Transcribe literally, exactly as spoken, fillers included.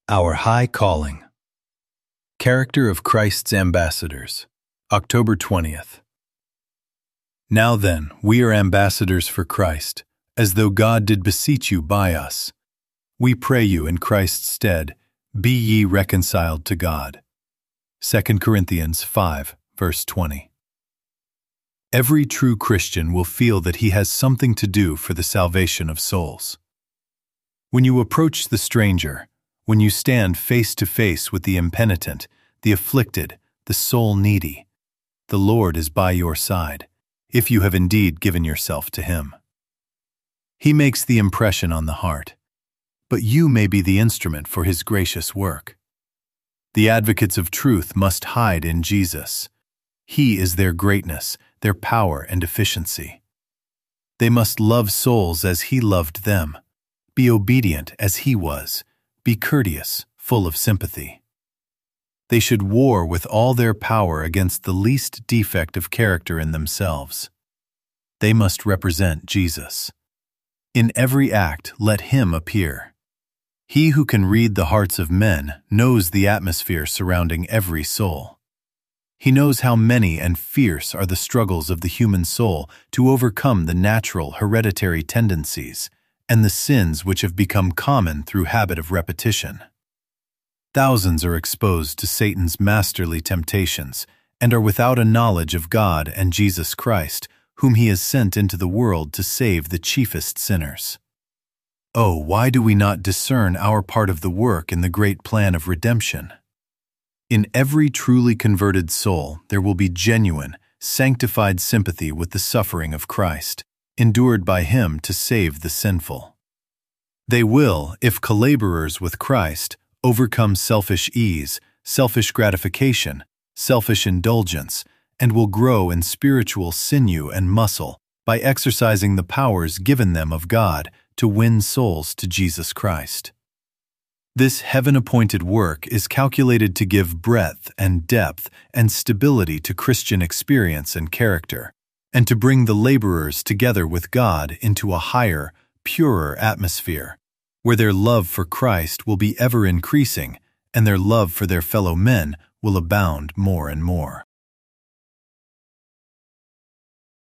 Our High Calling. Character of Christ's Ambassadors, October twentieth. Now then, we are ambassadors for Christ, as though God did beseech you by us. We pray you in Christ's stead, be ye reconciled to God. Second Corinthians five, verse twenty. Every true Christian will feel that he has something to do for the salvation of souls. When you approach the stranger, when you stand face to face with the impenitent, the afflicted, the soul needy, the Lord is by your side, if you have indeed given yourself to Him. He makes the impression on the heart, but you may be the instrument for His gracious work. The advocates of truth must hide in Jesus. He is their greatness, their power and efficiency. They must love souls as He loved them, be obedient as He was, be courteous, full of sympathy. They should war with all their power against the least defect of character in themselves. They must represent Jesus. In every act, let Him appear. He who can read the hearts of men knows the atmosphere surrounding every soul. He knows how many and fierce are the struggles of the human soul to overcome the natural hereditary tendencies and the sins which have become common through habit of repetition. Thousands are exposed to Satan's masterly temptations and are without a knowledge of God and Jesus Christ, whom He has sent into the world to save the chiefest sinners. Oh, why do we not discern our part of the work in the great plan of redemption? In every truly converted soul there will be genuine, sanctified sympathy with the suffering of Christ, endured by Him to save the sinful. They will, if collaborers with Christ, overcome selfish ease, selfish gratification, selfish indulgence, and will grow in spiritual sinew and muscle by exercising the powers given them of God to win souls to Jesus Christ. This heaven-appointed work is calculated to give breadth and depth and stability to Christian experience and character, and to bring the laborers together with God into a higher, purer atmosphere, where their love for Christ will be ever increasing and their love for their fellow men will abound more and more.